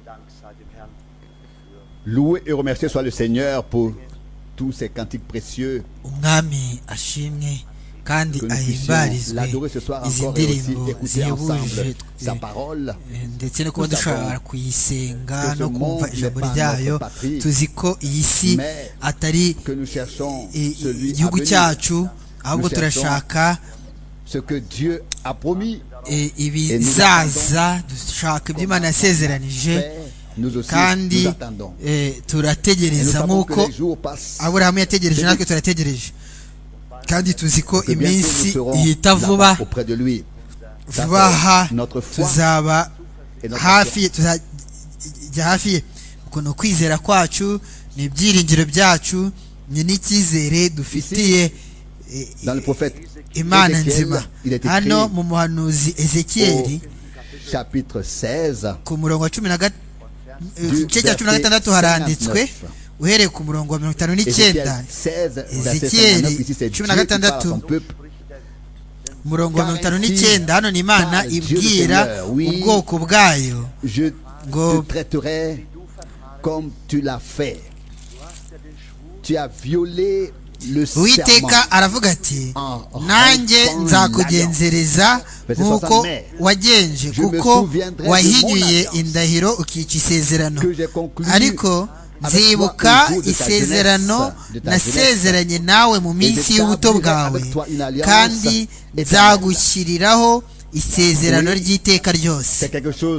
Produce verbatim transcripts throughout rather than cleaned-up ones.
Loué et remercié soit le Seigneur pour tous ces cantiques précieux. umwami ashimwe kandi ahimbarizwe izi ndirimbo zihebuje ndetse no kuba dushobora kuyisenga no kumva ijambo ryayo. tuzi ko iyi si atari igihugu cyacu, ahubwo turashaka ibizaza, dushaka ibyo Imana yasezeranije, kandi turategereza nk'uko Aburahamu yategereje, natwe turategereje, kandi tuzi ko iminsi ihita vuba vuba aha tuzaba hafi, tuzajya hafi ye. ukuntu kwizera kwacu ni ibyiringiro byacu, ni n'icyizere dufitiye Imana nzima. hano mu muhanuzi Ezekiyeli ku murongo wa cumi na gatatu igice cya cumi na gatandatu haranditswe uhereye ku murongo wa mirongo itanu n'icyenda. Ezekiyeli cumi na gatandatu umurongo wa mirongo itanu n'icyenda. hano ni Imana ibwira ubwoko bwayo ngo Uwiteka aravuga ati, nanjye nzakugenzereza nk'uko wagenje, kuko wahinyuye indahiro ukica isezerano. ariko nzibuka isezerano nasezeranye nawe mu minsi y'ubuto bwawe, kandi nzagushyiriraho isezerano ry'iteka ryose.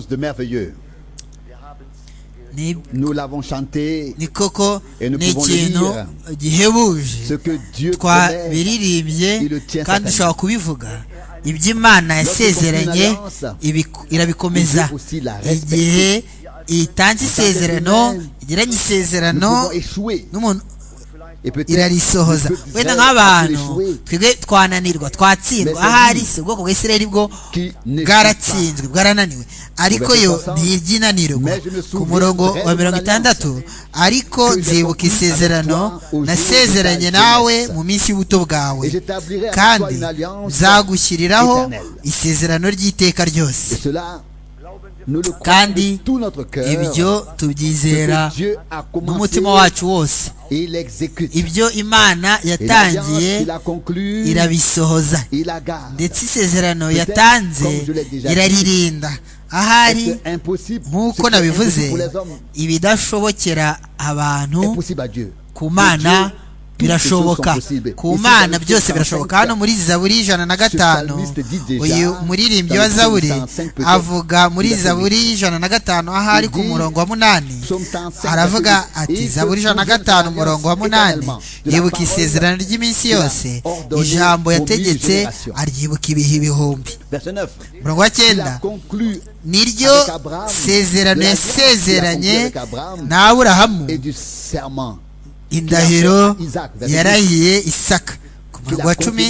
ni koko ni ikintu gihebuje twabiririmbye, kandi dushobora kubivuga. ibyo Imana yasezeranye irabikomeza. igihe itanze isezerano, igiranye isezerano n'umuntu, irarisohoza. wenda nk'abantu twebwe twananirwa, twatsindwa, ahari si ubwoko bwa Isirayeli bwo bwaratsinzwe, bwarananiwe, ariko yo ntiryinanirwa. ku murongo wa mirongo itandatu, ariko nzibuka isezerano nasezeranye nawe mu minsi y'ubuto bwawe, kandi nzagushyiriraho isezerano ry'iteka ryose. kandi ibyo tubyizera n'umutima wacu wose. ibyo Imana yatangiye irabisohoza, ndetse isezerano yatanze iraririnda. ahari nk'uko nabivuze, ibidashobokera abantu ku Mana birashoboka. ku Mana byose birashoboka. hano muri Zaburi ijana na gatanu, uyu muririmbyi wa Zaburi avuga muri Zaburi ijana na gatanu, ahari ku murongo wa munani, aravuga ati, Zaburi ijana na gatanu umurongo wa munani, yibuka isezerano ry'iminsi yose, ijambo yategetse aryibuka ibihe ibihumbi. umurongo wa cyenda, niryo sezerano yasezeranye na Aburahamu, indahiro yarahiye Isaka. ku murongo wa cumi,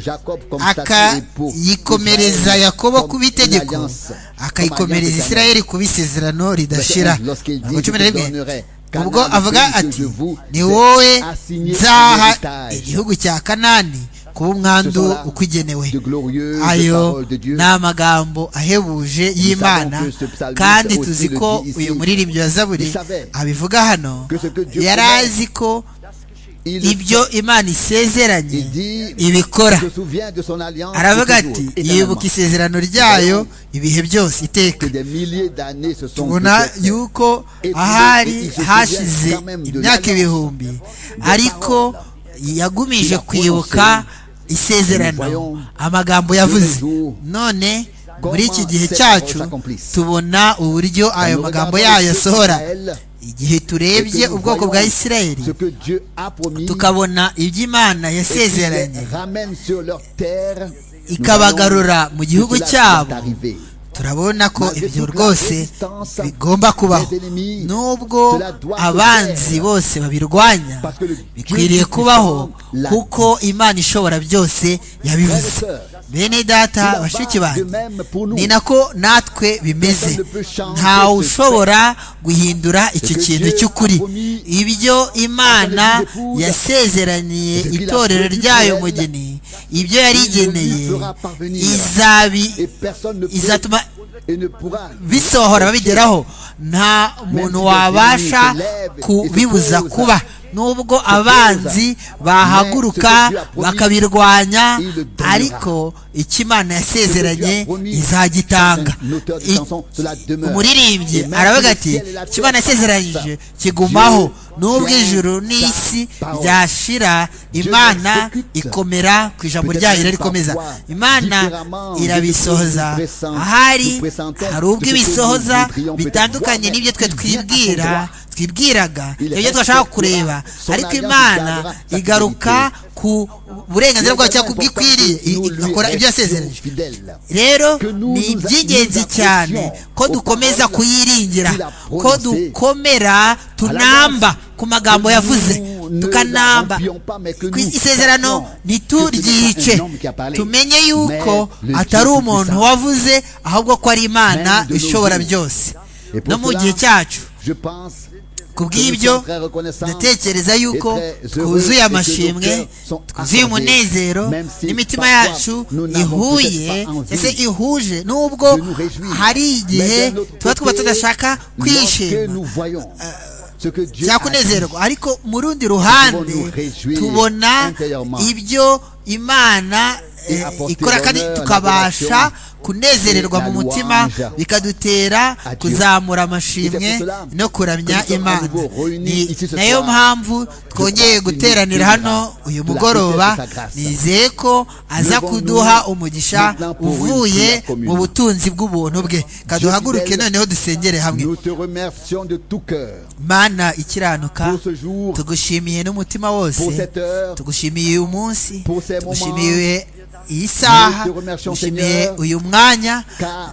akayikomereza Yakobo kuba itegeko, akayikomereza Isirayeli kuba isezerano ridashira. ku cumi na rimwe, ubwo avuga ati, ni wowe nzaha igihugu cya Kanani kuba umwandu ukwigenewe. ayo ni amagambo ahebuje y'Imana, kandi tuzi ko uyu muririmbyi wa Zaburi abivuga hano. yari azi ko ibyo Imana isezeranye ibikora. aravuga ati, yibuka isezerano ryayo ibihe byose iteka. tubona yuko ahari hashize imyaka ibihumbi, ariko yagumije kwibuka isezerano, amagambo yavuze. none muri iki gihe cyacu tubona uburyo ayo magambo yayo asohora. igihe turebye ubwoko bwa Isirayeli, tukabona ibyo Imana yasezeranye ikabagarura mu gihugu cyabo, turabona ko ibyo rwose bigomba kubaho. nubwo abanzi bose babirwanya, bikwiriye kubaho, kuko Imana ishobora byose yabivuze. bene data, bashiki banjye, ni nako natwe bimeze. ntawe ushobora guhindura icyo kintu cy'ukuri. ibyo Imana yasezeraniye itorero ryayo mugeni, ibyo yarigeneye izatuma bisohora babigeraho, nta muntu wabasha kubibuza kuba, nubwo abanzi bahaguruka bakabirwanya, ariko icyo Imana yasezeranye izagitanga. Umuririmbyi aravuga ati icyo Imana yasezeranyije kigumaho, nubwo ijuru n'isi byashira, Imana ikomera ku ijambo ryayo irarikomeza. Imana irabisohoza, ahari hari ubwo ibisohoza bitandukanye n'ibyo twe twibwira twibwiraga ibyo twashaka kureba, ariko Imana igaruka ku burenganzira bwayo cyangwa kubwikwiriye, igakora ibyo yasezeranyije. Rero ni iby'ingenzi cyane ko dukomeza kuyiringira, ko dukomera tunamba ku magambo yavuze, tukanamba ku isezerano ntituryice, tumenye yuko atari umuntu wavuze, ahubwo ko ari Imana ishobora byose. No mu gihe cyacu kubw'ibyo ndatekereza yuko twuzuye amashimwe, twuzuye umunezero, n'imitima yacu ihuye ese ihuje, nubwo hari igihe tuba twuba tudashaka kwishima cyangwa kunezerwa, ariko mu rundi ruhande tubona ibyo Imana ikora kandi tukabasha kunezererwa mu mutima, bikadutera kuzamura amashimwe no kuramya Imana. Ni nayo mpamvu twongeye guteranira hano uyu mugoroba. Nizeye ko aza kuduha umugisha uvuye mu butunzi bw'ubuntu bwe. Kaduhaguruke noneho dusengere hamwe. Mana ikiranuka, tugushimiye n'umutima wose, tugushimiye uyu munsi, tugushimiye iyi saha, tugushimiye uyu mwanya.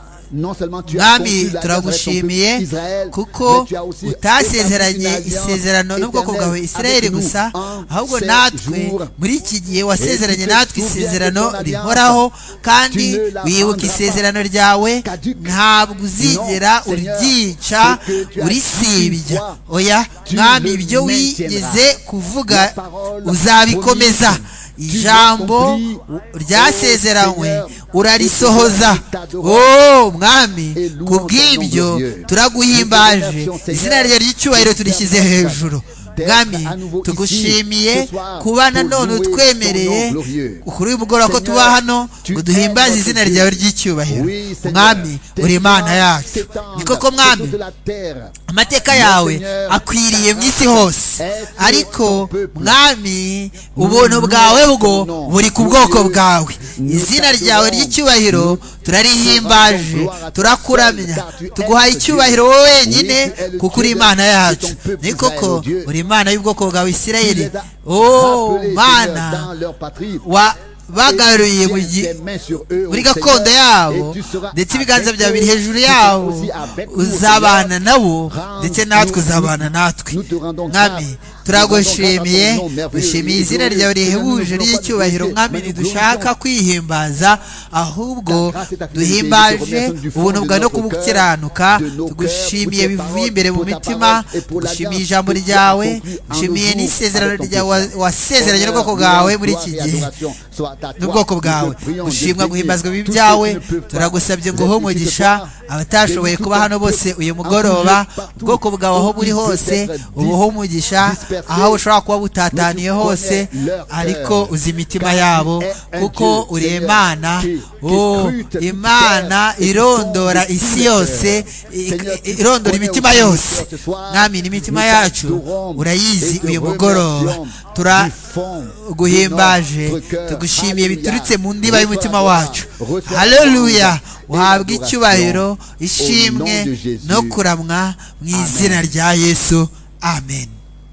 Mwami turagushimiye kuko utasezeranye isezerano n'ubwoko bwawe Isirayeli gusa, ahubwo natwe muri iki gihe wasezeranye natwe isezerano rihoraho, kandi wibuka isezerano ryawe, ntabwo uzigera uryica urisibya. Oya Mwami, ibyo wigeze kuvuga uzabikomeza. Ijambo ryasezeranywe urarisohoza. Oh Mwami, kubw'ibyo turaguhimbaje, izina ryawe ry'icyubahiro turishyize hejuru. Mwami tugushimiye kuba nanone utwemereye kuri uyu mugoroba ko tuba hano ngo duhimbaze izina ryawe ry'icyubahiro. Mwami uri Imana yacu. Ni koko Mwami, amateka yawe akwiriye mu isi hose, ariko Mwami ubuntu bwawe bwo buri ku bwoko bwawe. Izina ryawe ry'icyubahiro turarihimbaje, turakuramya, tuguhaye icyubahiro wowe wenyine kuko uri Imana yacu. Ni koko uri Imana y'ubwoko bwawe Isirayeli. Oh Mana, wa bagaruye muri gakondo yabo, ndetse ibiganza byawe biri hejuru yabo, uzabana nabo ndetse natwe uzabana natwe. Mwami turagushimiye, dushimiye izina ryawe rihebuje ry'icyubahiro. Mwami ntidushaka kwihimbaza, ahubwo duhimbaje ubuntu bwawe no kubukiranuka. Tugushimiye bivuye imbere mu mitima, tugushimiye ijambo ryawe, dushimiye n'isezerano ryawe wasezeranye n'ubwoko bwawe muri iki gihe n'ubwoko bwawe. Gushimwa guhimbazwa ibi byawe, turagusabye ngo uhe umugisha abatashoboye kuba hano bose uyu mugoroba. Ubwoko bwawe aho buri hose ubuhe umugisha, aho ushobora kuba butataniye hose, ariko uzi imitima yabo, kuko uri Imana. Oh Imana irondora isi yose, irondora imitima yose. Mwami n'imitima yacu urayizi uyu mugoroba. Turaguhimbaje, tugushimiye biturutse mu ndiba y'umutima wacu. Haleluya, uhabwe icyubahiro, ishimwe no kuramwa mu izina rya Yesu. Amen.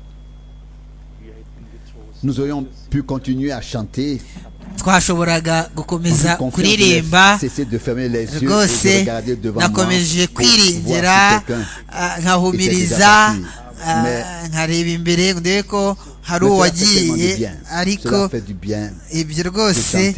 Nous aurions pu continuer à chanter. Twashoboraga gukomeza kuririmba rwose, nakomeje kwiringira nkahumiriza nkareba imbere ndebe ko hari uwagiye, ariko ibyo rwose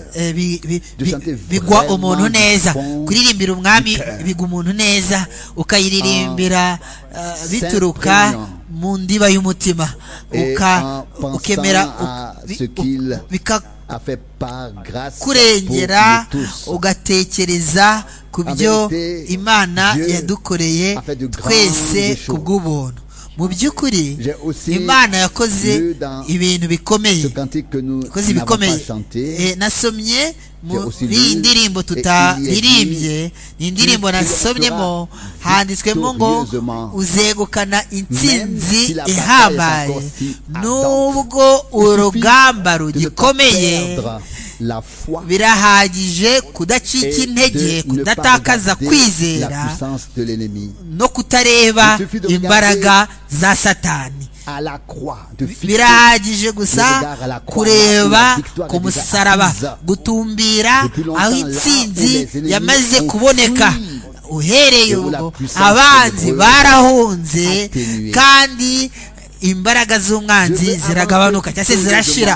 bigwa umuntu neza. Kuririmbira umwami bigwa umuntu neza, ukayiririmbira bituruka mu ndiba y'umutima, ukemera kurengera ugatekereza ku byo Imana yadukoreye twese ku bw'ubuntu. Mu by'ukuri Imana yakoze ibintu bikomeye, yakoze ibikomeye. Nasomye muri iyi ndirimbo tutaririmbye, ni indirimbo nasomyemo, handitswemo ngo uzegukana intsinzi ihambaye nubwo urugamba rugikomeye. Birahagije kudacika intege, kudatakaza kwizera no kutareba imbaraga za Satani. Birahagije gusa kureba ku musaraba, gutumbira aho intsinzi yamaze kuboneka. Uhereye ubwo abanzi barahunze kandi imbaraga z'umwanzi ziragabanuka cyangwa se zirashira.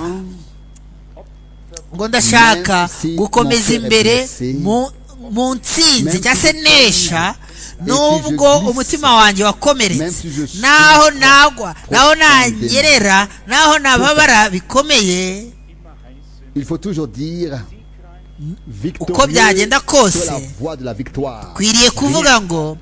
Ngo ndashaka gukomeza imbere mu ntsinzi cyangwa se nesha nubwo umutima wanjye wakomeretse, naho nagwa, naho nanyerera, naho nababara bikomeye. Uko byagenda kose kwiriye kuvuga ngo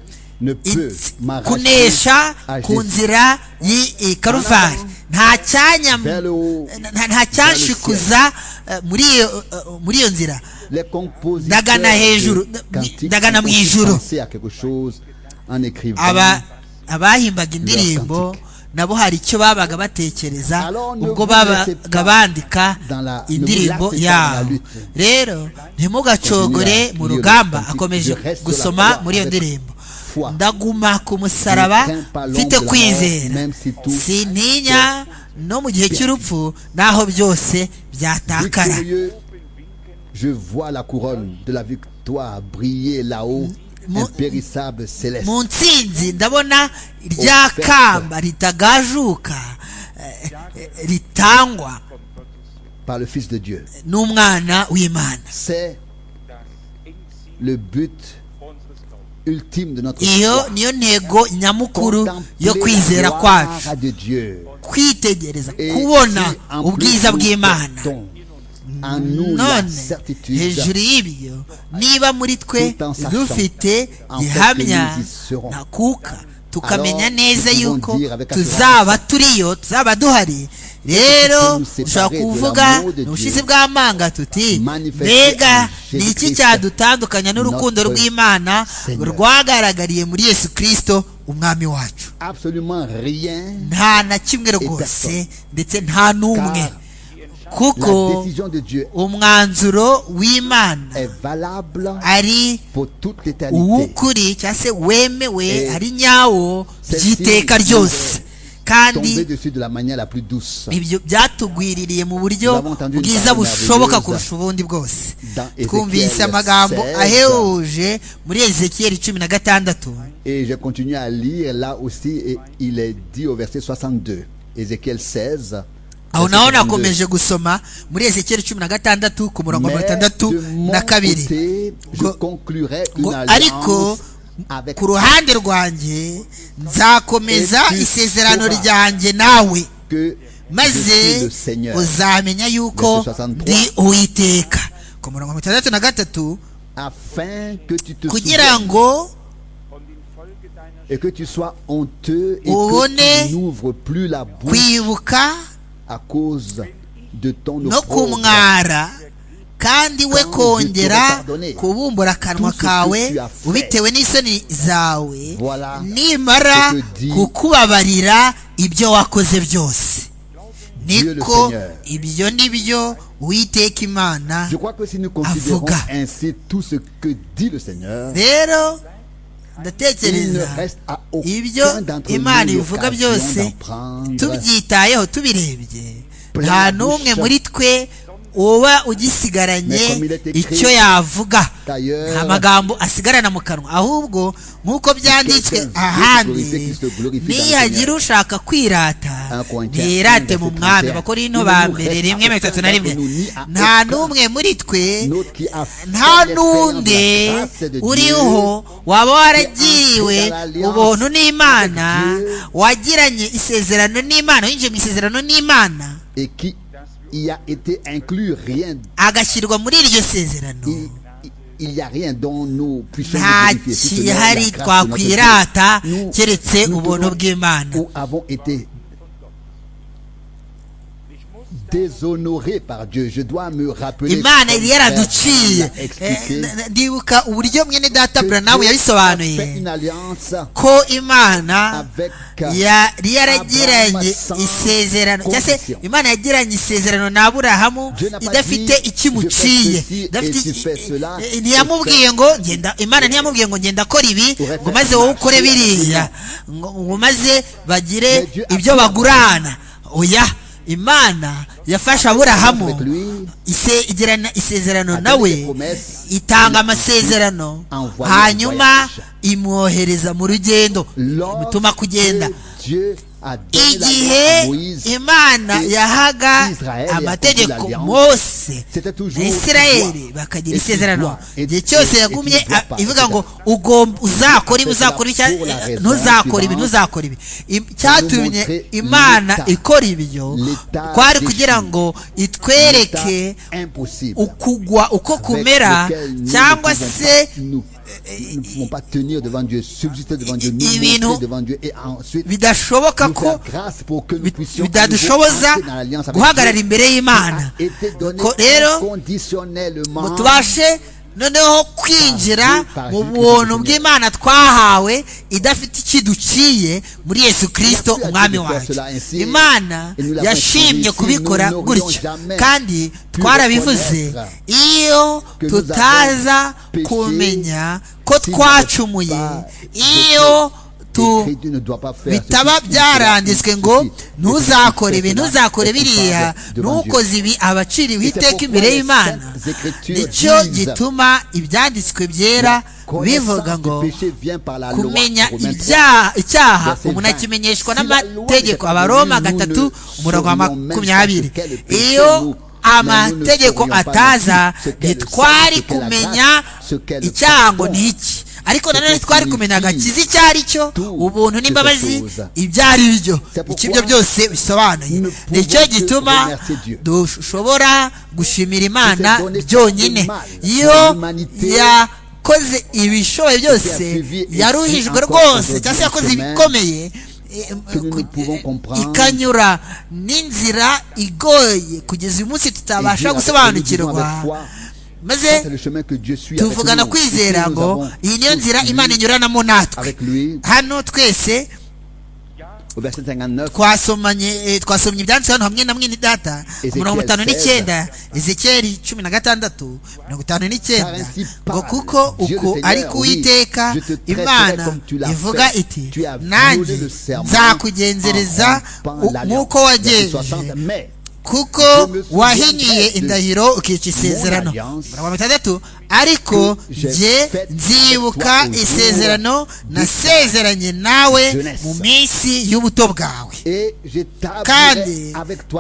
kunesha ku nzira y'i Karuvari nta cyanya, nta cyanshikuza muri iyo muri iyo nzira. Ndagana hejuru, ndagana mu ijuru. Aba abahimbaga indirimbo nabo hari icyo babaga batekereza ubwo babaga bandika indirimbo yabo. Rero ntimugacogore mu rugamba. Akomeje gusoma muri iyo ndirimbo, ndaguma ku musaraba mfite kwizera, sintinya no mu gihe cy'urupfu naho byose byatakara. Je vois la couronne de la victoire briller là-haut, impérissable céleste. Mu ntsinzi ndabona rya kamba ritagajuka ritangwa par le Fils de Dieu. N'umwana w'Imana. C'est le but ultime de notre foi. Iyo niyo ntego nyamukuru yo kwizera kwacu, kwitegereza, kubona ubwiza bw'Imana. None hejuru y'ibyo, niba muri twe dufite gihamya ntakuka, tukamenya neza yuko tuzaba turiyo, tuzaba duhari, rero dushobora kuvuga n'ubushizi bw'amanga tuti mbega ni iki cyadutandukanya n'urukundo rw'Imana rwagaragariye muri Yesu Kristo umwami wacu? Nta na kimwe rwose, ndetse nta n'umwe. Kuko umwanzuro w'Imana ari uw'ukuri cyangwa se wemewe, ari nyawo by'iteka ryose, kandi ibyo byatugwiririye mu buryo bwiza bushoboka kurusha ubundi bwose. Twumvise amagambo ahebuje muri Ezekiyeli cumi na gatandatu. Et je continue à lire là aussi, et il est dit au verset soixante-deux, Ézéchiel seize. Aho naho nakomeje gusoma muri Ezekiyeli cumi na gatandatu ku murongo wa gatandatu na kabiri. Ariko ku ruhande rwanjye nzakomeza isezerano ryanjye nawe, maze uzamenya yuko ndi Uwiteka. Ku murongo wa gatandatu na gatatu, kugira ngo ubone kwibuka no kumwara, kandi we kongera kubumbura akanwa kawe ubitewe n'isoni zawe, nimara kukubabarira ibyo wakoze byose. Niko ibyo nibyo Uwiteka Imana avuga. Rero ndatekereza ibyo Imana ivuga byose tubyitayeho, tubirebye, nta n'umwe muri twe uba ugisigaranye icyo yavuga, nta magambo asigarana mu kanwa. Ahubwo nk'uko byanditswe ahandi, nihagira ushaka kwirata ntirate mu mwami. Abakorinto ba mbere rimwe mirongo itatu na rimwe. Nta n'umwe muri twe, nta n'undi uriho waba waragiriwe ubuntu n'Imana, wagiranye isezerano n'Imana, winjiye mu isezerano n'Imana, y a été inclus rien. agashyirwa muri iryo sezerano Il y a rien dont nous puissions nta nous justifier. kihari twakwirata keretse ubuntu bw'Imana. Nous avons été déshonoré par Dieu. Je dois me rappeler. Imana yari yaraduciye. Ndibuka uburyo mwene data Branham yabisobanuye ko Imana yari yaragiranye isezerano cyangwa se Imana yagiranye isezerano na Aburahamu idafite ikimuciye, ntiyamubwiye ngo ngenda Imana ntiyamubwiye ngo ngenda akora ibi ngo maze wowe ukore biriya ngo maze bagire ibyo bagurana. Oya, Imana yafashe Aburahamu igirana isezerano nawe, itanga amasezerano, hanyuma imwohereza mu rugendo, imutuma kugenda. Igihe Imana yahaga amategeko Mose na Isirayeli bakagira isezerano, igihe cyose yagumye ivuga ngo ugomba uzakora ibi uzakora ibi ntuzakora ibi ntuzakora ibi. Cyatumye Imana ikora ibyo kwari kugira ngo itwereke ukugwa uko kumera, cyangwa se nous ne pouvons pas tenir devant Dieu, subsister devant Dieu, nous montrer devant Dieu et ensuite bidashoboka ko bidadushoboza guhagarara imbere y'Imana. Ko rero ngo tubashe noneho kwinjira mu buntu bw'Imana twahawe idafite ikiduciye muri Yesu Kristo umwami wacu. Imana yashimye kubikora gutyo, kandi twarabivuze, iyo tutaza kumenya ko twacumuye, iyo bitaba byaranditswe ngo ntuzakore ibi ntuzakore biriya ntukoze ibi, abaciriwe iteka imbere y'Imana. Nicyo gituma ibyanditswe byera bivuga ngo kumenya icyaha umuntu akimenyeshwa n'amategeko. Abaroma gatatu umurongo wa makumyabiri. Iyo amategeko ataza ntitwari kumenya icyaha ngo ni iki, ariko nanone twari kumenya agakiza icyo ari cyo, ubuntu n'imbabazi ibyo ari byo, icyo ibyo byose bisobanuye. Nicyo gituma dushobora gushimira Imana byonyine. Iyo yakoze ibishoboye byose, yaruhijwe rwose cyangwa se yakoze ibikomeye, ikanyura n'inzira igoye kugeza uyu munsi tutabasha gusobanukirwa, maze tuvugana kwizera ngo iyi niyo nzira Imana inyuranamo natwe. Hano twese twasomanye twasomye ibyanditswe hano hamwe na mwene data mirongo itanu n'icyenda, Ezekiyeli cumi na gatandatu mirongo itanu n'icyenda, ngo kuko uko ari ku Uwiteka Imana ivuga iti, nanjye nzakugenzereza nk'uko wagenje, kuko wahinyiye indahiro ukica isezerano. mirongo itandatu, ariko nje nzibuka isezerano nasezeranye nawe mu minsi y'ubuto bwawe, kandi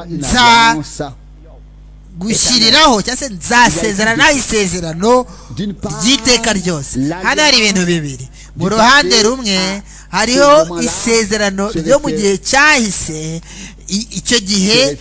nzagushyiriraho cyangwa se nzasezeranaho isezerano ry'iteka ryose. Hano hari ibintu bibiri. Mu ruhande rumwe hariho isezerano ryo mu gihe cyahise, icyo gihe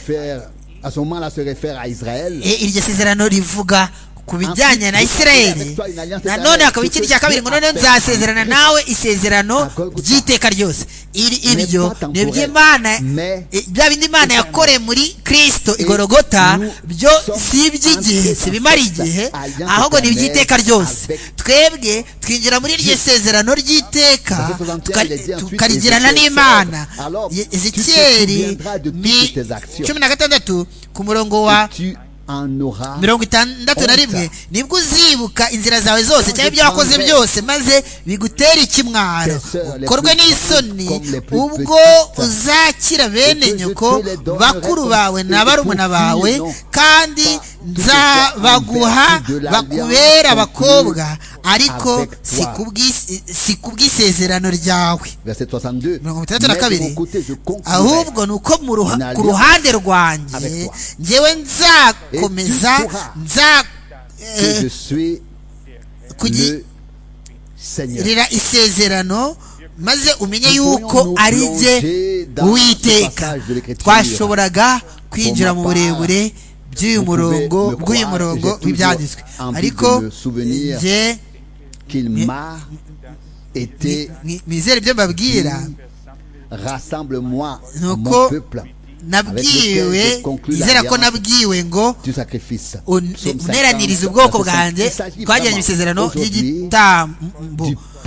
iryo sezerano rivuga ku bijyanye na Isirayeli. Nanone hakaba ikindi cya kabiri ngo noneho nzasezerana nawe isezerano ry'iteka ryose. Ibyo ni iby'Imana, bya bindi Imana yakoreye muri Kristo igorogota, byo si iby'igihe, si bimara igihe, ahubwo ni iby'iteka ryose. Twebwe twinjira muri iryo sezerano ry'iteka tukarigirana n'Imana. Ezekiyeli cumi na gatandatu ku murongo wa mirongo itandatu na rimwe, nibwo uzibuka inzira zawe zose cyangwa ibyo wakoze byose, maze bigutera ikimwaro, ukorwe n'isoni, ubwo uzakira bene nyoko, bakuru bawe na barumuna bawe, kandi nzabaguha bakubera abakobwa, ariko si kubw'isezerano ryawe. mirongo itandatu na kabiri, ahubwo ni uko ku ruhande rwanjye njyewe nzakomeza nza kugirira isezerano, maze umenye yuko ari jye Uwiteka. Twashoboraga kwinjira mu burebure by'uyu murongo bw'uyu murongo w'ibyanditswe ariko njye mwizere ibyo mbabwira nuko nabwiwe nizera ko nabwiwe ngo uneranirize ubwoko bwanjye twagiranye isezerano ry'igitambo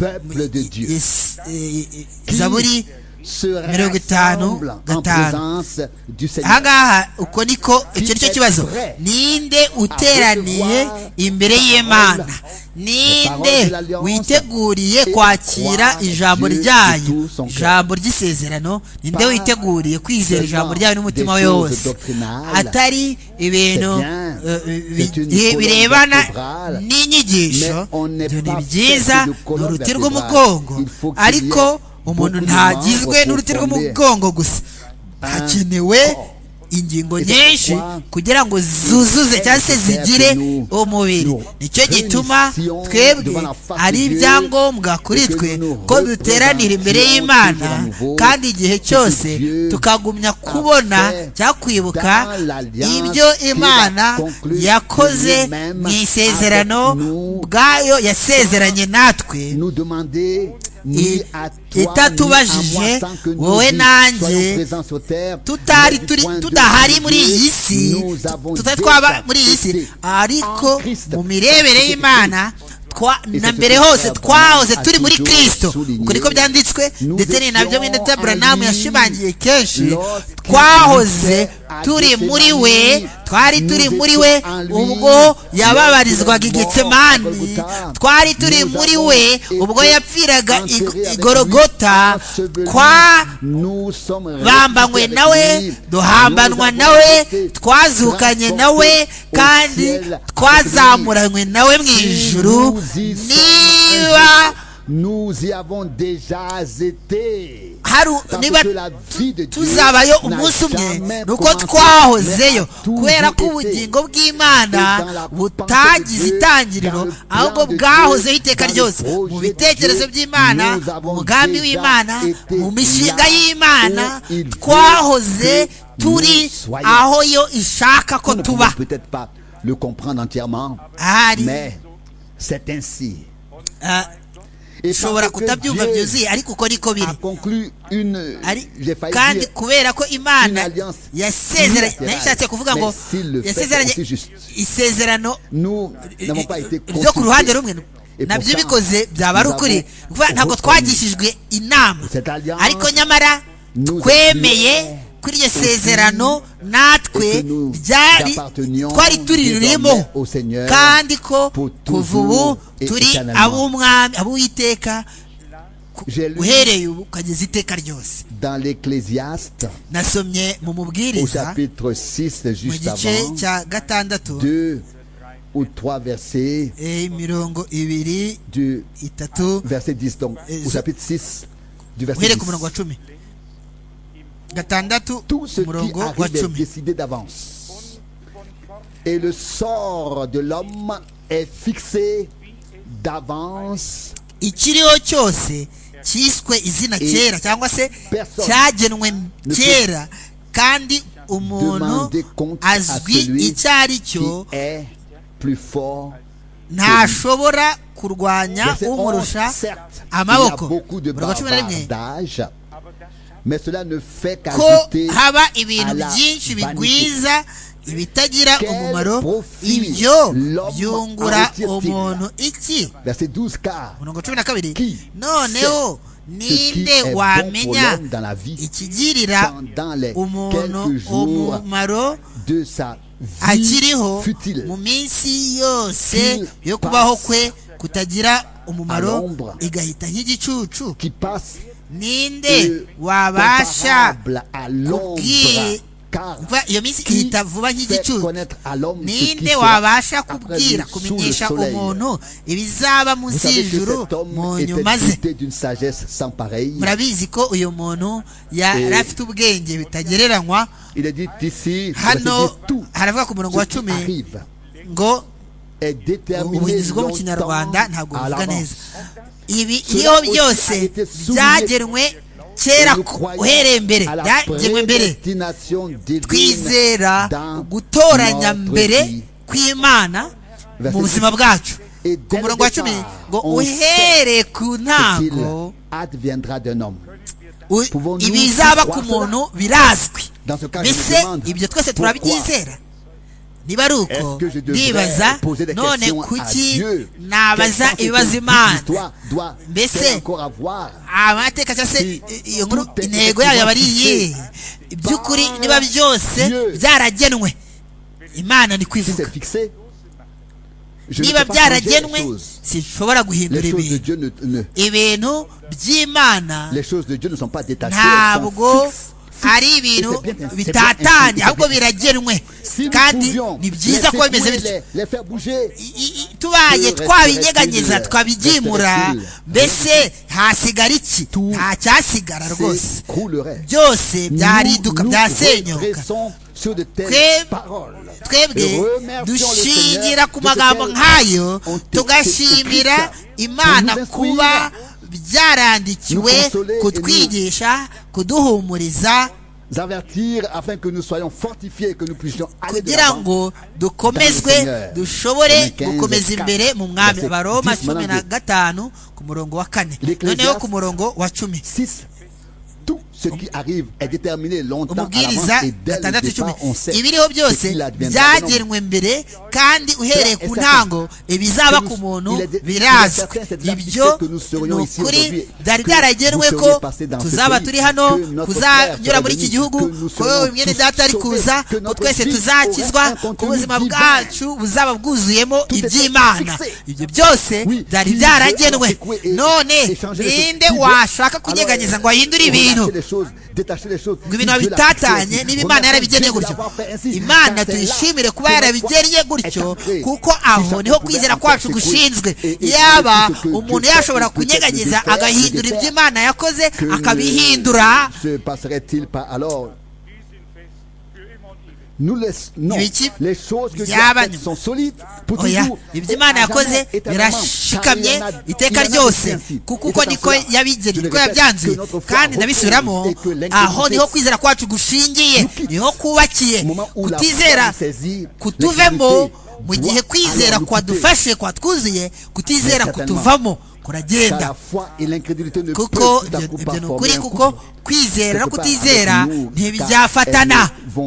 zaburi mirongo itanu gatanu ahangaha uko niko icyo nicyo kibazo ninde uteraniye imbere y'Imana ninde witeguriye kwakira ijambo ryayo ijambo ry'isezerano ninde witeguriye kwizera ijambo ryayo n'umutima we wose atari ibintu birebana n'inyigisho ni byiza ni uruti rw'umugongo ariko umuntu ntagizwe n'uruti rw'umugongo gusa hakenewe ingingo nyinshi kugira ngo zuzuze cyangwa se zigire umubiri nicyo gituma twebwe ari ibyangombwa kuri twe ko duteranira imbere y'Imana kandi igihe cyose tukagumya kubona cyangwa kwibuka ibyo Imana yakoze mu isezerano bwayo yasezeranye natwe itatubajije wowe nanjye tutari turi tudahari muri iyi si tutari twaba muri iyi si ariko mu mirebere y'Imana na mbere hose twahoze turi muri Kristo uko niko byanditswe ndetse ni nabyo mwene Branham yashimangiye kenshi twahoze turi muri we twari turi muri we ubwo yababarizwaga i Getsemani twari turi muri we ubwo yapfiraga i Golgota kwa bambanywe nawe duhambanwa nawe twazukanye nawe kandi twazamuranywe nawe mu ijuru niba nous y avons déjà été niba tuzabayo umunsi umwe nuko twahozeyo kubera ko ubugingo bw'Imana butagize itangiriro ahubwo bwahozeho iteka ryose mu bitekerezo by'Imana mu mugambi w'Imana mu mishinga y'Imana twahoze turi aho yo ishaka ko tuba peut-être pas le comprendre entièrement mais c'est ainsi ushobora kutabyumva byuzuye ariko uko niko biri kandi kubera ko Imana yasezeranye nashatse kuvuga ngo yasezeranye isezerano ryo ku ruhande rumwe nabyo bikoze byaba ari ukuri ntabwo twagishijwe inama ariko nyamara twemeye kuri iryo sezerano natwe byari twari turirimo kandi ko kuva ubu turi ab'umwami ab'Uwiteka uhereye ubu ukageza iteka ryose nasomye mu mubwiriza mu gice cya gatandatu ou trois versets mirongo ibiri itatu verset dix donc au chapitre six du verset uhereye ku murongo wa cumi gatandatu umurongo wa cumi décidé d'avance et le sort de l'homme est fixé d'avance ikiriho cyose cyiswe izina kera cyangwa se cyagenwe kera kandi umuntu azwi icyo ari cyo ntashobora kurwanya umurusha amaboko mirongo cumi na rimwe ko haba ibintu byinshi bigwiza ibitagira umumaro ibyo byungura umuntu iki mirongo cumi na kabiri noneho ninde wamenya ikigirira umuntu umumaro akiriho mu minsi yose yo kubaho kwe kutagira umumaro igahita nk'igicucu ninde wabasha kubwira iyo minsi ihita vuba nk'igicucu ninde wabasha kubwira kumenyesha umuntu ibizaba munsi y'ijuru mu nyuma ze murabizi ko uyu muntu yari afite ubwenge bitagereranywa hano haravuga ku murongo wa cumi ngo ubuhinzi bwo mu kinyarwanda ntabwo buvuga neza ibi iyo byose byagenwe kera uhereye mbere byagenwe mbere twizera gutoranya mbere kw'Imana mu buzima bwacu ku murongo wa cumi ngo uhereye ku ntango ibizaba ku muntu birazwi mbese ibyo twese turabyizera niba ari uko ndibaza none kuki nabaza ibibazo Imana mbese amateka cyangwa se iyo nkuru intego yayo yaba ari iyihe iby'ukuri niba byose byaragenwe Imana ni kwivuga niba byaragenwe sinshobora guhindura ibintu ibintu by'Imana ntabwo hari ibintu bitatanye ahubwo biragenwe kandi ni byiza ko bimeze bityo tubaye twabinyeganyeza twabigimura mbese hasigara iki nta cyasigara rwose byose byariduka byasenyuka twebwe dushingira ku magambo nk'ayo tugashimira Imana kuba byarandikiwe kutwigisha kuduhumuriza kugira ngo dukomezwe dushobore gukomeza imbere mu mwami. Abaroma cumi na gatanu ku murongo wa kane noneho ku murongo wa cumi umubwiriza gatandatu icumi ibiriho byose byagenwe mbere kandi uhereye ku ntango ibizaba ku muntu birazwi. Ibyo ni ukuri byari byaragenwe ko tuzaba turi hano kuzanyura muri iki gihugu ko mwene data ari kuza ko twese tuzakizwa ko ubuzima bwacu buzaba bwuzuyemo iby'Imana. Ibyo byose byari byaragenwe. None ninde washaka kunyeganyeza ngo ahindure ibintu ngo ibintu bitatanye niba Imana yarabigeneye gutyo? Imana tuyishimire kuba yarabigeneye gutyo kuko aho niho kwizera kwacu gushinzwe. Yaba umuntu yashobora kunyeganyeza agahindura ibyo Imana yakoze akabihindura, Nous les, non, les choses que Dieu a faites sont solides pour toujours. Ibyo Imana yakoze birashikamye iteka ryose kuko uko niko yabigennye ko yabyanzuye kandi ndabisubiramo. Aho niho kwizera kwacu gushingiye, niho kubakiye. Kutizera kutuvemo mu gihe kwizera kwadufashe kwatwuzuye, kutizera kutuvamo kuragenda kuko ibyo ni ukuri kuko kwizera no kutizera ntibyafatana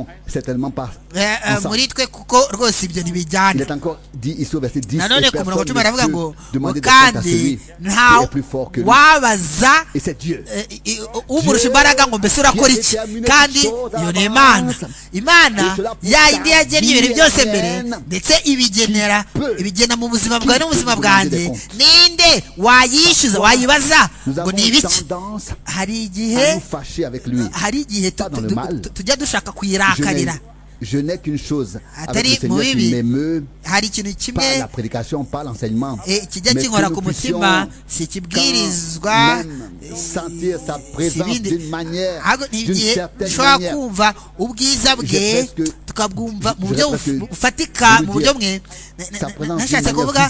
muri twe kuko rwose ibyo ntibijyana. Nanone ku murongo cumi aravuga ngo kandi nta wabaza umurusha imbaraga ngo mbese urakora iki, kandi iyo ni Imana. Imana yayindi yagennye ibintu byose mbere ndetse ibigenera ibigena mu buzima bwawe no mu buzima bwanjye. Ninde wayishyuza wayibaza ngo ni ibiki? Hari igihe hari igihe tujya dushaka kuyirakarira. Je n'ai qu'une chose avec le Seigneur qui m'émeut, hari ikintu kimwe la prédication, pas l'enseignement, kijya kinkora ku mutima, si kibwirizwa, sentir sa présence d'une manière, d'une certaine manière. Kumva ubwiza bwe tukabwumva mu buryo bufatika, mu buryo bwe nashatse kuvuga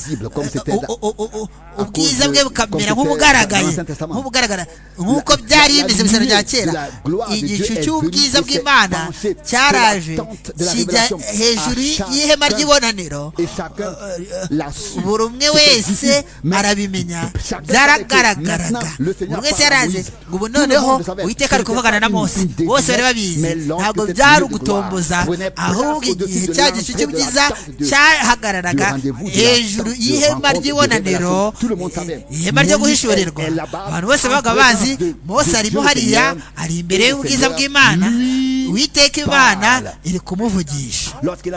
ubwiza bwe bukamera nk'ubugaragaye nk'ubugaragara nk'uko byari bimeze mu Isezerano rya kera. Igicu cy'ubwiza bw'Imana cyaraje kijya hejuru y'ihema ry'ibonaniro, buri umwe wese arabimenya, byaragaragaraga. Buri wese yaraze ngo ubu noneho Uwiteka ari kuvugana na Mose, bose bari babizi. Ntabwo byari ugutomboza, ahubwo igihe cya gicu cy'ubwiza cyahagararaga hejuru y'ihema ry'ibonaniro, ihema ryo guhishurirwa. Abantu bose babaga bazi Mose arimo hariya, ari imbere y'ubwiza bw'Imana. Uwiteka Imana iri kumuvugisha.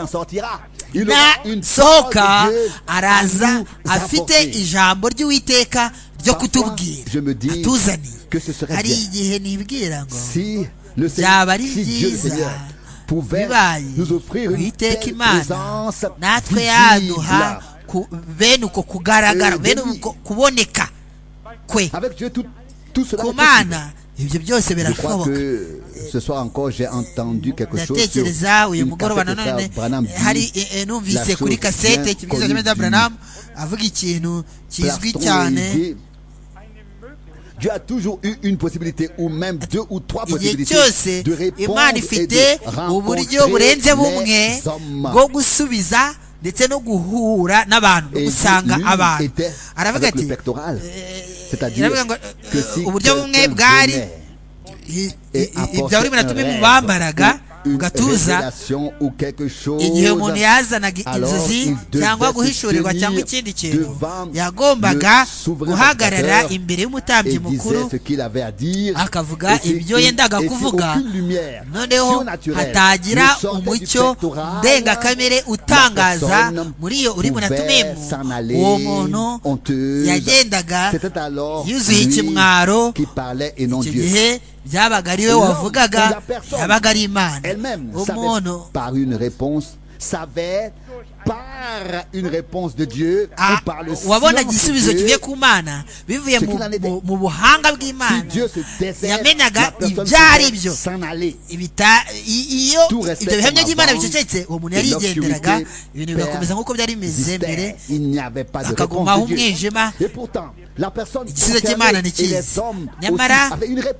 Nasohoka araza afite ijambo ry'Uwiteka ryo kutubwira atuzaniye. Hari igihe nibwira ngo byaba ari byiza bibaye Uwiteka Imana natwe yaduha bene uko kugaragara, bene uko kuboneka kwe ku Mana. Ibyo byose birashoboka. Ce soir encore j'ai entendu quelque chose sur uyu mugoroba nanone hari numvise kuri kasete ikibwiza cya Branham avuga ikintu kizwi cyane Dieu a toujours eu une possibilité ou même deux ou trois possibilités de répondre Imana et ifite de uburyo burenze bumwe les hommes. bwo gusubiza ndetse no guhura n'abantu no gusanga abantu. Aravuga ati c'est-à-dire que si uburyo bumwe bwari ibyo buri binatuma mu bambaraga ugatuza igihe umuntu yazanaga inzozi cyangwa guhishurirwa cyangwa ikindi kintu yagombaga guhagarara imbere y'umutambyi mukuru akavuga ibyo yendaga kuvuga, noneho hatagira umucyo ndengakamere utangaza muri iyo uri bunatumemo. Uwo muntu yagendaga yuzuye ikimwaro. Icyo gihe byabaga ari we wavugaga, yabaga ari Imana. Umuntu par une réponse savait par une réponse de Dieu ah, ou par le wabona igisubizo kivuye ku Mana bivuye mu buhanga bw'Imana. Yamenyaga ibyari byo ibita iyo ibyo bihamya by'Imana bicecetse, uwo muntu yarigenderaga, ibintu bigakomeza nk'uko byari bimeze mbere, akagumaho umwijima. Igisubizo cy'Imana ni cyiza, nyamara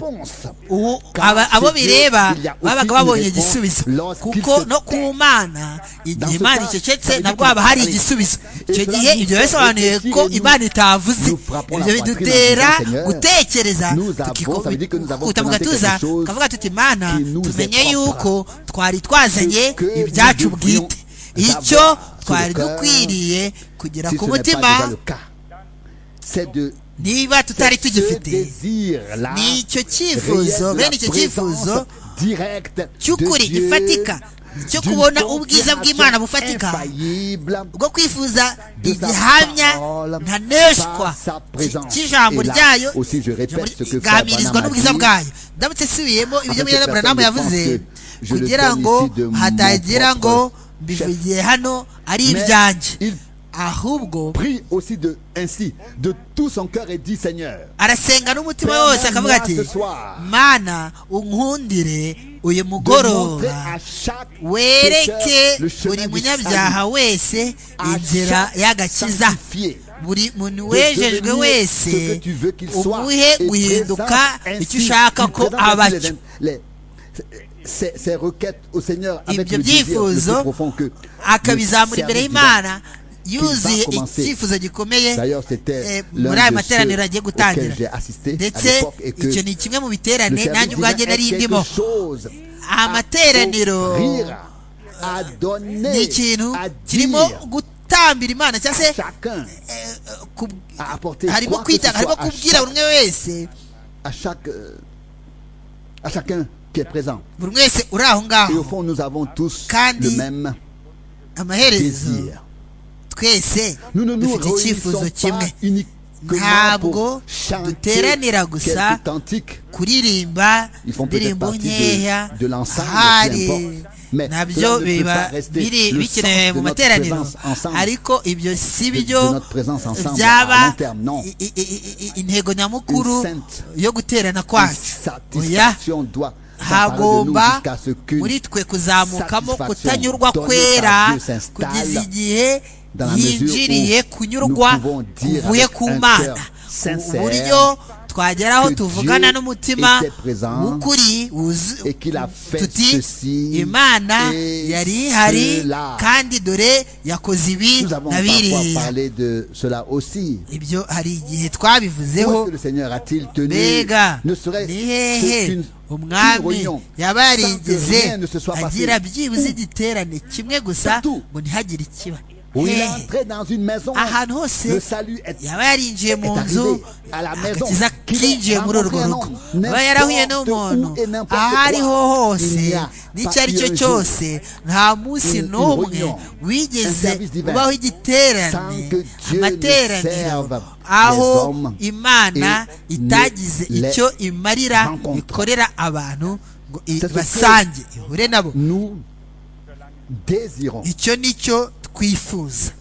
abo bireba babaga babonye igisubizo, kuko no ku Mana igihe Imana icecetse nabwo haba hari igisubizo. Icyo gihe ibyo bisobanuye ko Imana itavuze. Ibyo bidutera gutekereza, tukikuta mu gatuza kavuga tuti Imana tumenye yuko twari twazanye ibyacu bwite, icyo twari dukwiriye kugira ku mutima. Niba tutari tugifite nicyo cyifuzo, bene icyo cyifuzo cy'ukuri gifatika cyo kubona ubwiza bw'Imana bufatika, bwo kwifuza igihamya ntaneshwa cy'ijambo ryayo gahamirizwa n'ubwiza bwayo. Ndamutse subiyemo ibyo Branham yavuze kugira ngo hatagira ngo mbivugiye hano ari ibyanjye, ahubwo prie aussi de ainsi de tout son cœur et dit Seigneur, arasenga n'umutima wose akavuga ati Mana unkundire uyu mugoroba wereke buri munyabyaha wese inzira y'agakiza, buri muntu wejejwe wese umuhe guhinduka icyo ushaka ko aba cyo. Ces requêtes au Seigneur avec le désir profond que akabizamura imbere y'Imana yuzuye icyifuzo gikomeye muri aya materaniro agiye gutangira. Ndetse icyo ni kimwe mu biterane nanjye ubwanjye nari ndimo. Amateraniro ni ikintu kirimo gutambira Imana, cyangwa se harimo kwitanga, harimo kubwira buri umwe wese, buri wese uri aho ngaho, kandi amaherezo twese dufite icyifuzo kimwe. Ntabwo duteranira gusa kuririmba indirimbo nkeya, ahari nabyo biba biri bikenewe mu materaniro, ariko ibyo si byo byaba intego nyamukuru yo guterana kwacu. Oya, hagomba muri twe kuzamukamo kutanyurwa kwera kugeza igihe yinjiriye kunyurwa kuvuye ku Mana, uburyo twageraho tuvugana n'umutima w'ukuri tuti Imana yari ihari kandi dore yakoze ibi na biriya. Ibyo hari igihe twabivuzeho. Mbega ni hehe umwami yaba yarigeze agira byibuze igiterane kimwe gusa ngo ntihagire ikiba? Ahantu hose yaba yarinjiye mu nzu agakiza kinjiye muri urwo rugo, aba yarahuye n'umuntu aho ariho hose n'icyo ari cyo cyose. Nta munsi n'umwe wigeze ubaho igiterane, amateraniro aho Imana itagize icyo imarira ikorera abantu ngo basange ihure nabo. Icyo nicyo twifuza,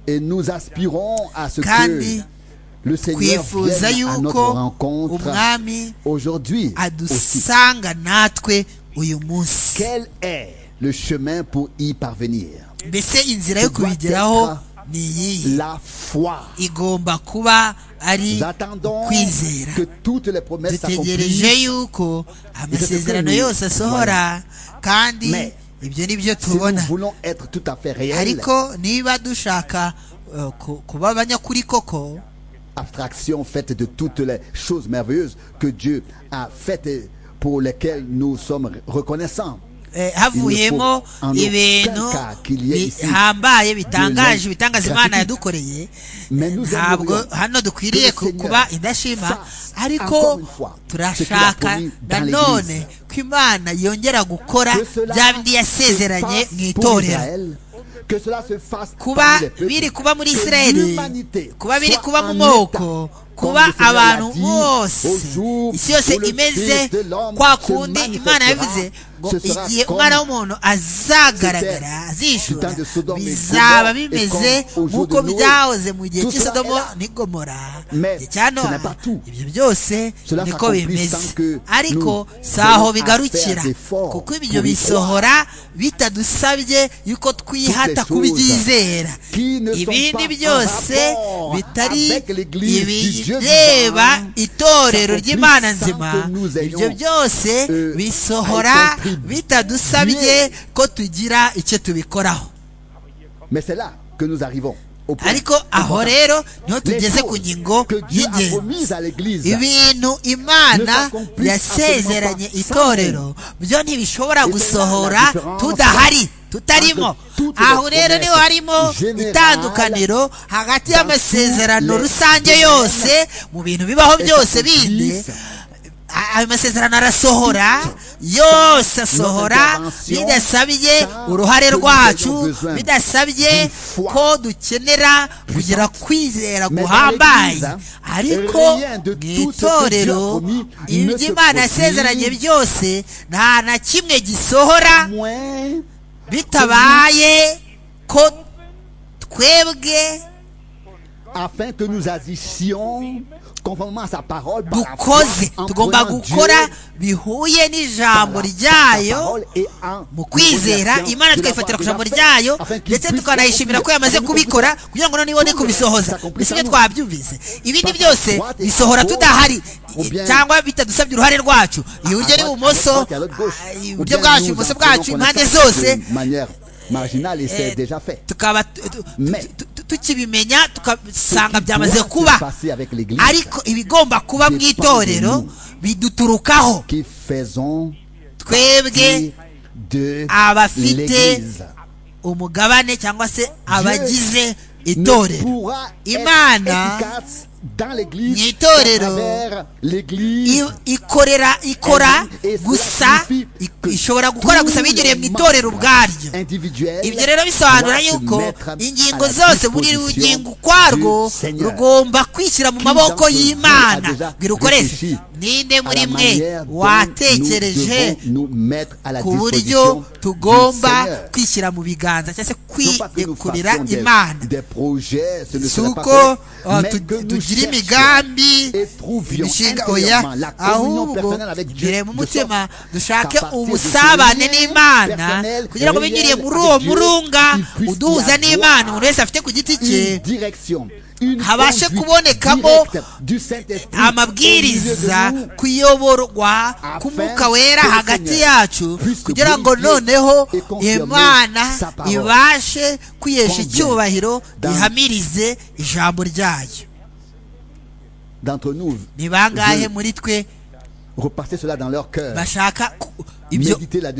kandi twifuza yuko umwami adusanga natwe uyu munsi. Quel est le chemin pour y parvenir? Mbese inzira yo kubigeraho ni iyi la foi. igomba kuba ari Nous attendons ukwizera. que toutes les promesses dutegereje s'accomplissent. yuko amasezerano yose asohora kandi Mais ibyo ni byo si nous tubona. voulons être tout à fait réels, ariko niba dushaka uh, ku- kuba abanyakuri koko, abstraction faite de toutes les choses merveilleuses que Dieu a faites et pour lesquelles nous sommes reconnaissants. eh, havuyemo ibintu bihambaye bitangaje ibitangaza Imana yadukoreye, ntabwo hano dukwiriye ku- kuba indashima, ariko turashaka nanone ko Imana yongera gukora bya bindi yasezeranye mu itorero. Kuba biri kuba muri Isirayeli, kuba biri kuba mu moko, kuba abantu bose isi yose imeze kwa kundi Imana yavuze ngo igihe umwana w'umuntu azagaragara azishura bizaba bimeze nk'uko byahoze mu gihe cy'i Sodomo n'i Gomora, igihe cya Nowa. Ibyo byose niko bimeze, ariko si aho bigarukira, kuko ibyo bisohora bitadusabye yuko twihata kubyizera. Ibindi byose bitari ibireba itorero ry'Imana nzima, ibyo byose bisohora bitadusabye ko tugira icyo tubikoraho. ariko aho rero niho tugeze ku ngingo y'ingenzi. Ibintu Imana yasezeranye itorero byo ntibishobora gusohora tudahari, tutarimo. Aho rero niho harimo itandukaniro hagati y'amasezerano rusange yose mu bintu bibaho byose bindi. Ayo masezerano arasohora yose, asohora bidasabye uruhare rwacu, bidasabye ko dukenera kugira kwizera guhambaye. Ariko mu itorero ibyo Imana yasezeranye byose nta na kimwe gisohora bitabaye ko twebwe afin que nous agissions conformément à sa parole, dukoze tugomba gukora bihuye n'ijambo ryayo mu kwizera Imana, tukayifatira ku ijambo ryayo ndetse tukanayishimira ko yamaze kubikora kugira ngo noneho ibone kubisohoza. Mbese ibyo twabyumvise, ibindi byose bisohora tudahari cyangwa bitadusabye uruhare rwacu, iburyo n'ibumoso, iburyo bwacu ibumoso bwacu, impande zose marginal et c'est déjà fait. tukaba tukibimenya tukasanga byamaze kuba, ariko ibigomba kuba mu itorero biduturukaho twebwe abafite umugabane cyangwa se abagize itorero. Imana mu itorero ikorera ikora gusa, ishobora gukora gusa bigereye mu itorero ubwaryo. Ibyo rero bisobanura yuko ingingo zose buri rugingo ukwarwo rugomba kwishyira mu maboko y'Imana. Birukoreshe. Ninde muri mwe watekereje ku buryo tugomba kwishyira mu biganza cyangwa se kwiyekurira Imana? Suko tugira imigambi imishinga, oya, ahubwo bire mu mutima dushake ubusabane n'Imana kugira ngo binyuriye muri uwo murunga uduhuza n'Imana umuntu wese afite ku giti cye, habashe kubonekamo amabwiriza, kuyoborwa k'Umwuka Wera hagati yacu, kugira ngo noneho Imana ibashe kwihesha icyubahiro, ihamirize ijambo ryayo. Ni bangahe muri twe bashaka ibyo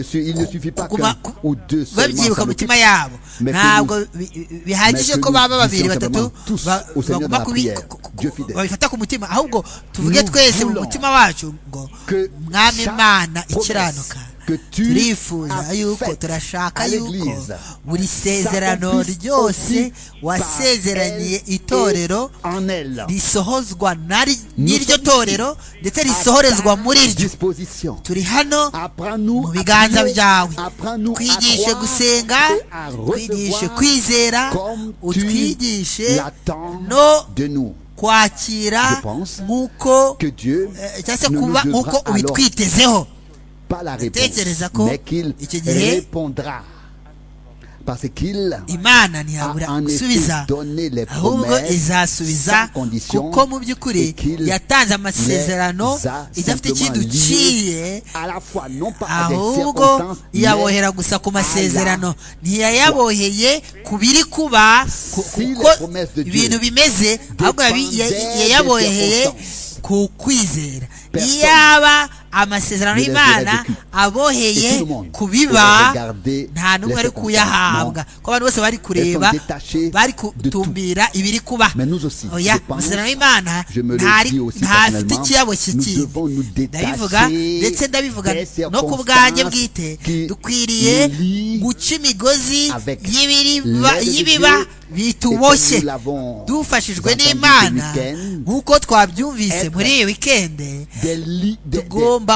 babyibuka mu mitima yabo? Ntabwo bihagije ko baba babiri batatu bagomba babifata ku mutima, ahubwo tuvuge twese mu mutima wacu ngo Mwami Imana ikiranuka, turifuza yuko, turashaka yuko buri sezerano ryose wasezeraniye itorero risohozwa n'iryo torero ndetse risohorezwa muri ryo. Turi hano mu biganza byawe, twigishe gusenga, twigishe kwizera, utwigishe no kwakira nk'uko cyangwa se kuba nk'uko ubitwitezeho. Tekereza ko icyo gihe imana ntiyabura gusubiza ahubwo izasubiza kuko mu by'ukuri yatanze amasezerano idafite ikindi uciye ahubwo yabohera gusa ku masezerano ntiyayaboheye ku biri kuba kuko ibintu bimeze ahubwo yayaboheye ku kwizera iyaba amasezerano y'Imana aboheye kubiba nta numwe ari kuyahabwa ko abantu bose bari kureba bari kutumbira ibiri kuba oya amasezerano y'Imana ntafite ikiyabo cy'ikindi ndabivuga ndetse ndabivuga no ku bwanjye bwite dukwiriye guca imigozi y'ibiba bituboshye dufashijwe n'Imana nk'uko twabyumvise muri iyi wikende tugomba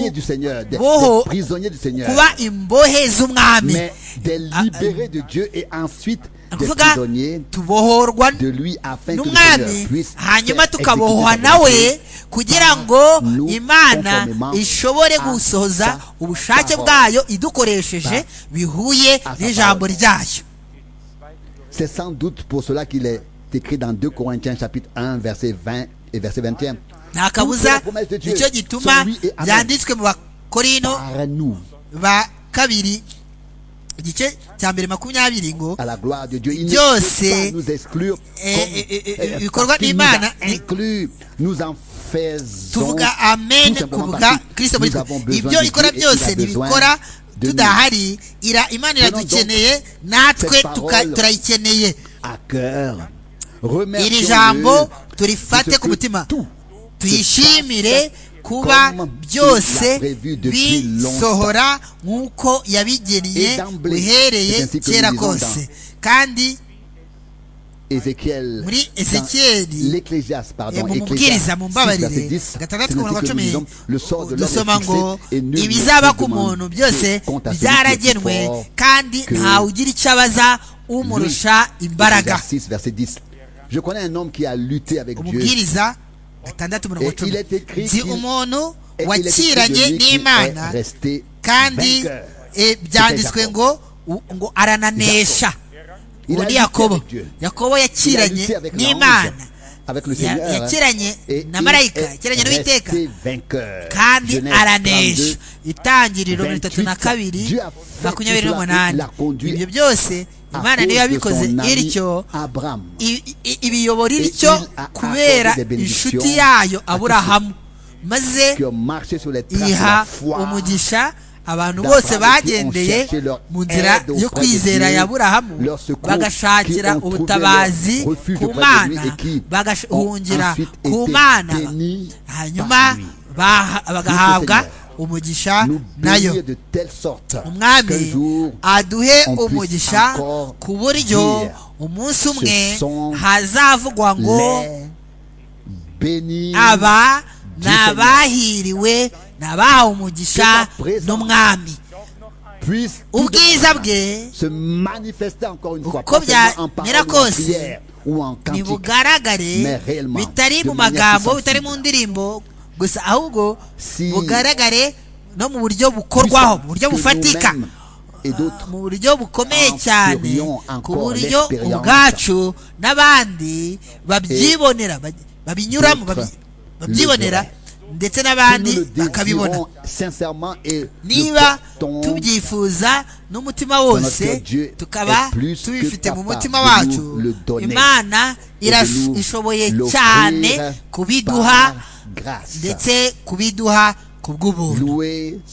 kuba imbohe z'umwami kuvuga tubohorwa n'umwami hanyuma tukabohwa nawe kugira ngo Imana ishobore gusohoza ubushake bwayo idukoresheje bihuye n'ijambo ryayo. C'est sans doute pour cela qu'il est écrit dans deux Corinthiens chapitre un verset vingt et verset vingt et un. Nta kabuza nicyo gituma byanditswe mu Bakorino ba kabiri igice cya mbere makumyabiri ngo byose bikorwa n'Imana tuvuga amen kuvuga Kristo muri twe ibyo ikora byose ntibikora tudahari ira Imana iradukeneye natwe turayikeneye iri jambo turifate ku mutima tuyishimire kuba byose bisohora nk'uko yabigennye uhereye kera kose kandi muri Ezekiyeli mu mubwiriza mu mbabarire gatandatu ku murongo cumi dusoma ngo ibizaba ku muntu byose byaragenwe kandi ntawe ugira icyo abaza umurusha imbaraga. umubwiriza gatandatu mirongo cumi nzi umuntu wakiranye n'Imana kandi byanditswe ngo ngo arananesha. uwo ni Yakobo. Yakobo yakiranye n'Imana yakiranye na marayika yakiranye n'Uwiteka kandi aranesha. Itangiriro mirongo itatu na kabiri makumyabiri n'umunani. Ibyo byose Imana niyo yabikoze ityo ibiyobora ityo kubera inshuti yayo Aburahamu maze iha umugisha abantu bose bagendeye mu nzira yo kwizera ya Aburahamu bagashakira ubutabazi ku Mana bagahungira ku Mana hanyuma bagahabwa umugisha nayo. Umwami aduhe umugisha ku buryo umunsi umwe hazavugwa ngo aba nabahiriwe nabahawe umugisha n'umwami ubwiza bwe uko byamera kose nibugaragare bitari mu magambo bitari mu ndirimbo gusa ahubwo bugaragare no mu buryo bukorwaho mu buryo bufatika mu buryo bukomeye cyane ku buryo ubwacu n'abandi babyibonera babinyuramo babyibonera ndetse n'abandi bakabibona. Niba tubyifuza n'umutima wose tukaba tubifite mu mutima wacu Imana irashoboye cyane kubiduha ndetse kubiduha kubw'ubuntu.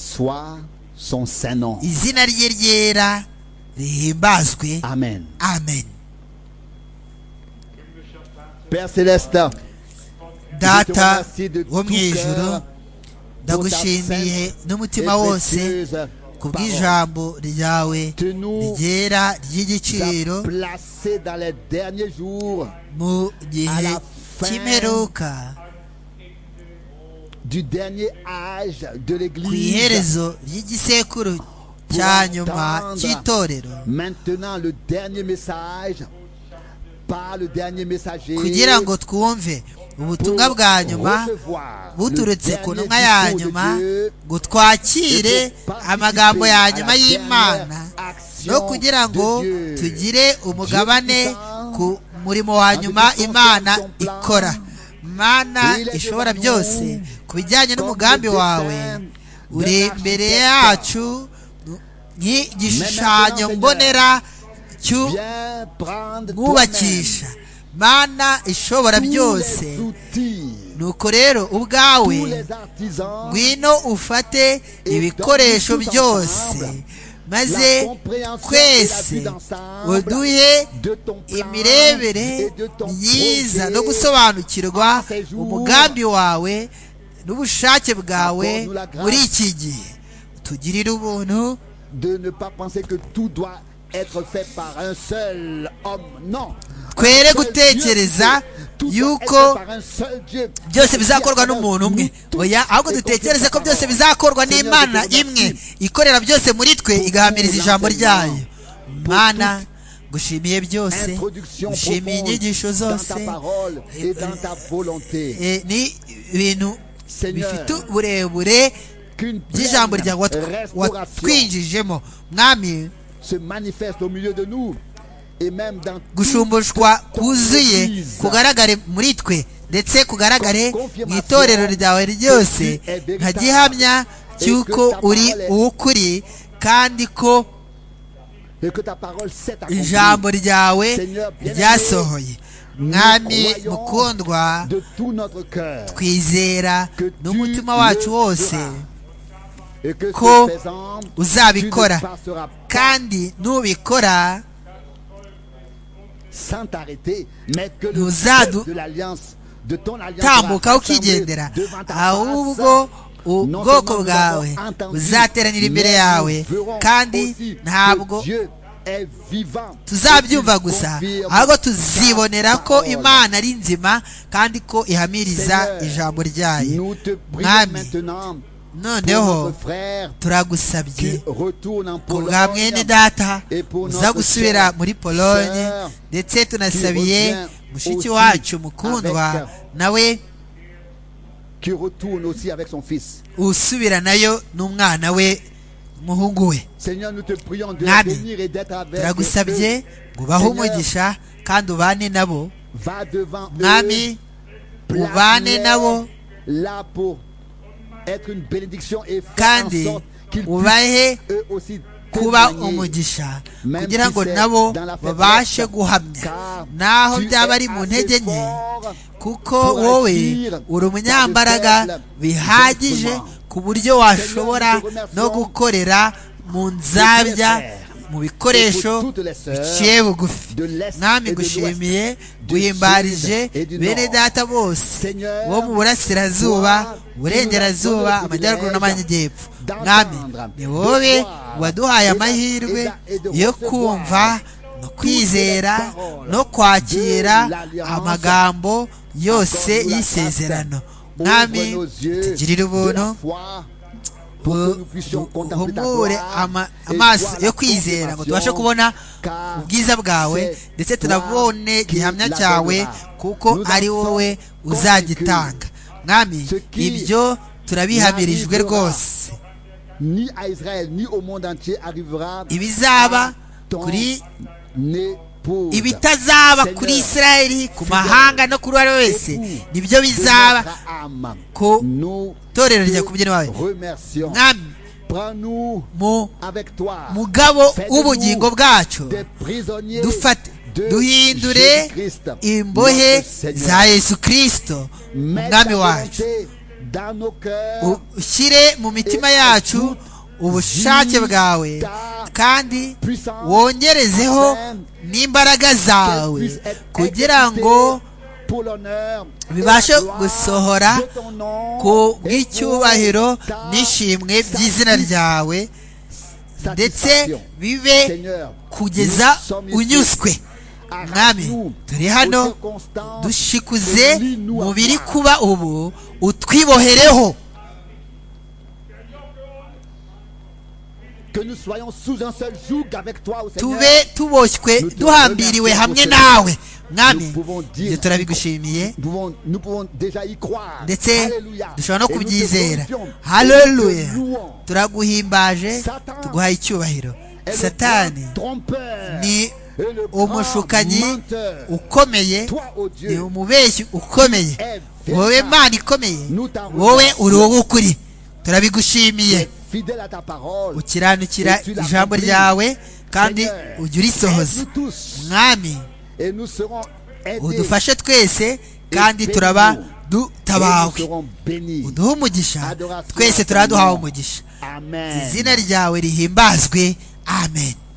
Izina rye ryera rihimbazwe. Amen. Amen. Père Céleste, Data wo mu ijuru ndagushimiye n'umutima wose kubw'ijambo ryawe ryera ry'igiciro mu gihe cy'imperuka ku iherezo ry'igisekuru cya nyuma cy'itorero kugira ngo twumve ubutumwa bwa nyuma buturutse ku ntumwa ya nyuma ngo twakire amagambo ya nyuma y'Imana no kugira ngo tugire umugabane ku murimo wa nyuma Imana ikora. Imana ishobora byose ku bijyanye n'umugambi wawe uri imbere yacu nk'igishushanyo mbonera cy'ubakisha. Mana ishobora byose, nuko rero ubwawe ngwino ufate ibikoresho byose maze twese uduhe imirebere myiza no gusobanukirwa umugambi wawe n'ubushake bwawe muri iki gihe. Tugirire ubuntu de ne pas penser que tout doit être fait par un seul homme. Non. Twere gutekereza yuko byose bizakorwa n'umuntu umwe. Oya, ahubwo dutekereze ko byose bizakorwa n'Imana imwe ikorera byose muri twe igahamiriza ijambo ryayo. Mana, gushimiye byose, gushimiye inyigisho zose, ni ibintu bifite uburebure by'ijambo ryawe watwinjijemo. Mwami, gushumbushwa kuzuye kugaragare muri twe ndetse kugaragare mu itorero ryawe ryose nka gihamya cy'uko uri uw'ukuri kandi ko ijambo ryawe ryasohoye. Mwami mukundwa, twizera n'umutima wacu wose ko uzabikora, kandi nubikora ntuzadutambuka ukigendera, ahubwo ubwoko bwawe buzateranira imbere yawe, kandi ntabwo tuzabyumva gusa, ahubwo tuzibonera ko Imana ari nzima kandi ko ihamiriza ijambo ryayo. Mwami, noneho turagusabye ku bwa mwene data uza gusubira muri Polonye, ndetse tunasabiye mushiki wacu mukundwa nawe usubira nayo n'umwana we umuhungu we. Mwami, turagusabye ngo ubahe umugisha kandi ubane nabo. Mwami, ubane nabo kandi ubahe kuba umugisha kugira ngo nabo babashe guhamya naho byaba ari mu ntege nke, kuko wowe uri umunyambaraga bihagije ku buryo washobora no gukorera mu nzabya mu bikoresho biciye bugufi. Mwami, gushimiye guhimbarije bene data bose bo mu burasirazuba, uburengerazuba, amajyaruguru n'amajyepfo. Mwami, ni wowe waduhaye amahirwe yo kumva no kwizera no kwakira amagambo yose y'isezerano. Mwami, tugirire ubuntu, humure amaso yo kwizera ngo tubashe kubona ubwiza bwawe, ndetse tunabone gihamya cyawe kuko ari wowe uzagitanga. Mwami, ibyo turabihamirijwe rwose. Ibizaba kuri ibitazaba kuri Isirayeli, ku mahanga no kuri uwo wese, nibyo bizaba ku torero rya kubyina wawe. Mwami, mu mugabo w'ubugingo bwacu dufate, duhindure imbohe za Yesu Kristo umwami wacu. Ushyire mu mitima yacu ubushake bwawe, kandi wongerezeho n'imbaraga zawe kugira ngo bibashe gusohora ku bw'icyubahiro n'ishimwe by'izina ryawe, ndetse bibe kugeza unyuzwe. Mwami, turi hano dushikuze mu biri kuba ubu, utwibohereho. Tube tuboshywe duhambiriwe hamwe nawe. Mwami, ibyo turabigushimiye ndetse dushobora no kubyizera. Haleluya, turaguhimbaje, tuguhaye icyubahiro. satani ni umushukanyi ukomeye, ni umubeshyi ukomeye. Wowe Mana ikomeye, wowe uri uw'ukuri, turabigushimiye. Ukiranukira ijambo ryawe kandi ujya urisohoza. Mwami, udufashe twese kandi turaba dutabawe. Uduhe umugisha, twese turaduhawe umugisha. Izina ryawe rihimbazwe. Amen.